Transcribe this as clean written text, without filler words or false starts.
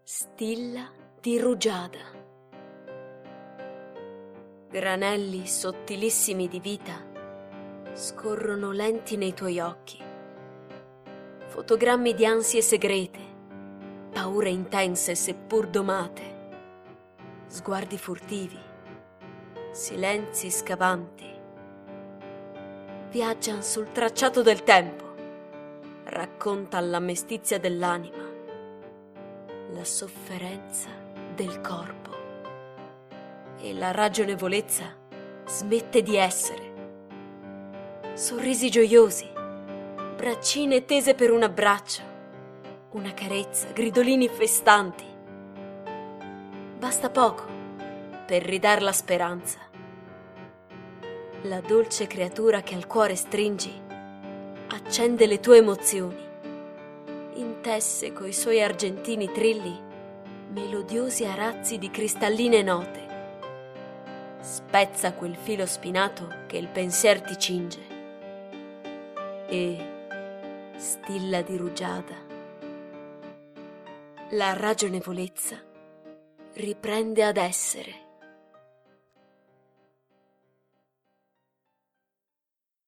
Stilla di rugiada. Granelli sottilissimi di vita scorrono lenti nei tuoi occhi. Fotogrammi di ansie segrete, paure intense seppur domate, sguardi furtivi, silenzi scavanti. Viaggian sul tracciato del tempo, racconta la mestizia dell'anima, la sofferenza del corpo, e la ragionevolezza smette di essere. Sorrisi gioiosi, braccine tese per un abbraccio, una carezza, gridolini festanti. Basta poco per ridar la speranza. La dolce creatura che al cuore stringi accende le tue emozioni, intesse coi suoi argentini trilli melodiosi arazzi di cristalline note, spezza quel filo spinato che il pensier ti cinge e, stilla di rugiada, la ragionevolezza riprende ad essere.